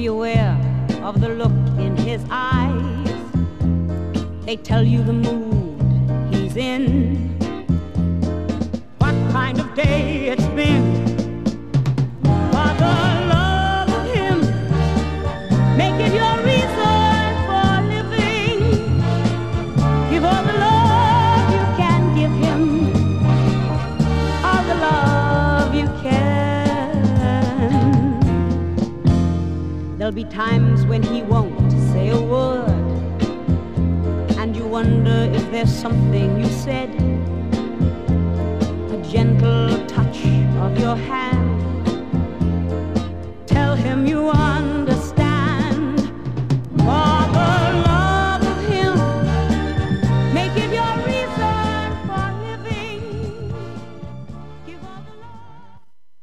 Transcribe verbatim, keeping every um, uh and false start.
Be aware of the look in his eyes. They tell you the mood he's in. What kind of day it's been. For the love of him, make it your reason for living. Give all the love you can give him, all the love you can. There'll be times when he won't say a word, and you wonder if there's something you said. A gentle touch of your hand, tell him you understand.